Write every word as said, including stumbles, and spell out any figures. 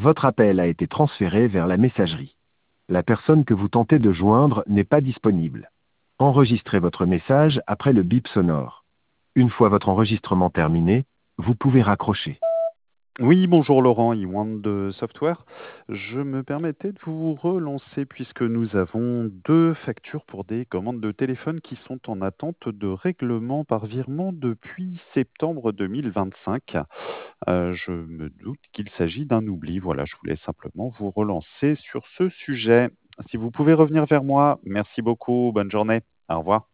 Votre appel a été transféré vers la messagerie. La personne que vous tentez de joindre n'est pas disponible. Enregistrez votre message après le bip sonore. Une fois votre enregistrement terminé, vous pouvez raccrocher. Oui, bonjour Laurent, Iwan de Software. Je me permettais de vous relancer puisque nous avons deux factures pour des commandes de téléphone qui sont en attente de règlement par virement depuis septembre deux mille vingt-cinq. Euh, je me doute qu'il s'agit d'un oubli. Voilà, je voulais simplement vous relancer sur ce sujet. Si vous pouvez revenir vers moi, merci beaucoup. Bonne journée. Au revoir.